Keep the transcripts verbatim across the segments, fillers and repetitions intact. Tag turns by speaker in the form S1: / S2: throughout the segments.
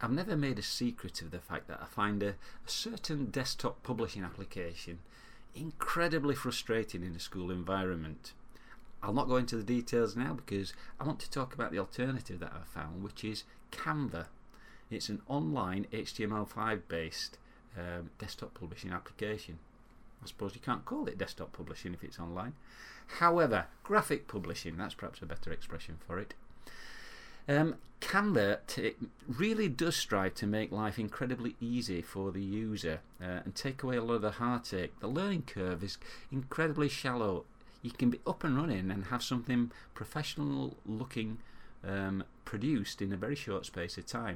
S1: I've never made a secret of the fact that I find a, a certain desktop publishing application incredibly frustrating in a school environment. I'll not go into the details now because I want to talk about the alternative that I've found, which is Canva. It's an online H T M L five based um, desktop publishing application. I suppose you can't call it desktop publishing if it's online. However, graphic publishing, that's perhaps a better expression for it. Um, Canva t- really does strive to make life incredibly easy for the user uh, and take away a lot of the heartache. The learning curve is incredibly shallow. You can be up and running and have something professional looking um, produced in a very short space of time.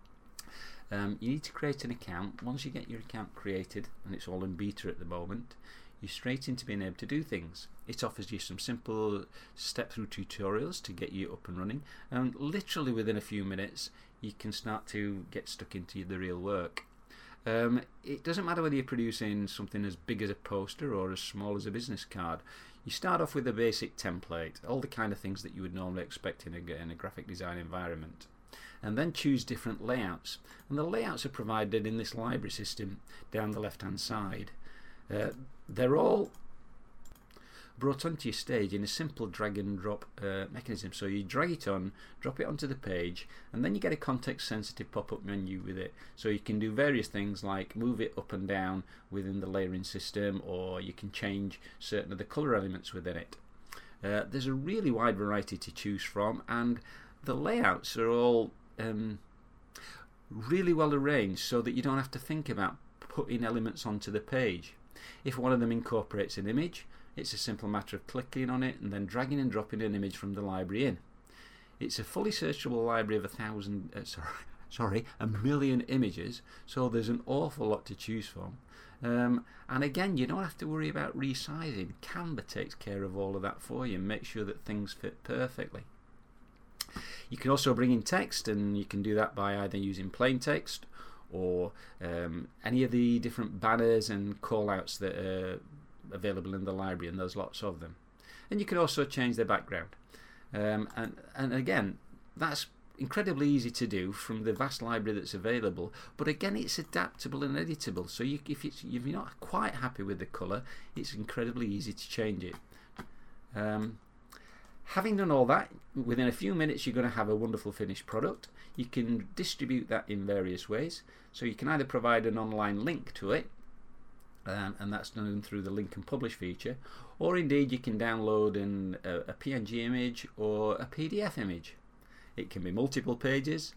S1: Um, you need to create an account. Once you get your account created, and it's all in beta at the moment, you're straight into being able to do things. It offers you some simple step-through tutorials to get you up and running, and literally within a few minutes you can start to get stuck into the real work. Um, it doesn't matter whether you're producing something as big as a poster or as small as a business card. You start off with a basic template, all the kind of things that you would normally expect in a, in a graphic design environment, and then choose different layouts. And the layouts are provided in this library system down the left hand side. Uh, they're all brought onto your stage in a simple drag and drop uh, mechanism. So you drag it on, drop it onto the page, and then you get a context sensitive pop-up menu with it. So you can do various things like move it up and down within the layering system, or you can change certain of the colour elements within it. Uh, there's a really wide variety to choose from, and the layouts are all um, really well arranged so that you don't have to think about putting elements onto the page. If one of them incorporates an image, it's a simple matter of clicking on it and then dragging and dropping an image from the library in. It's a fully searchable library of a thousand, uh, sorry, sorry, a million images, so there's an awful lot to choose from. Um, and again, you don't have to worry about resizing. Canva takes care of all of that for you and make sure that things fit perfectly. You can also bring in text, and you can do that by either using plain text or um, any of the different banners and call-outs that are available in the library, and there's lots of them. And you can also change their background. Um, and, and again, that's incredibly easy to do from the vast library that's available, but again, it's adaptable and editable. So you, if, it's, if you're not quite happy with the colour, it's incredibly easy to change it. Um, Having done all that, within a few minutes you're going to have a wonderful finished product. You can distribute that in various ways. So you can either provide an online link to it, um, and that's done through the link and publish feature, or indeed you can download an, a, a P N G image or a P D F image. It can be multiple pages,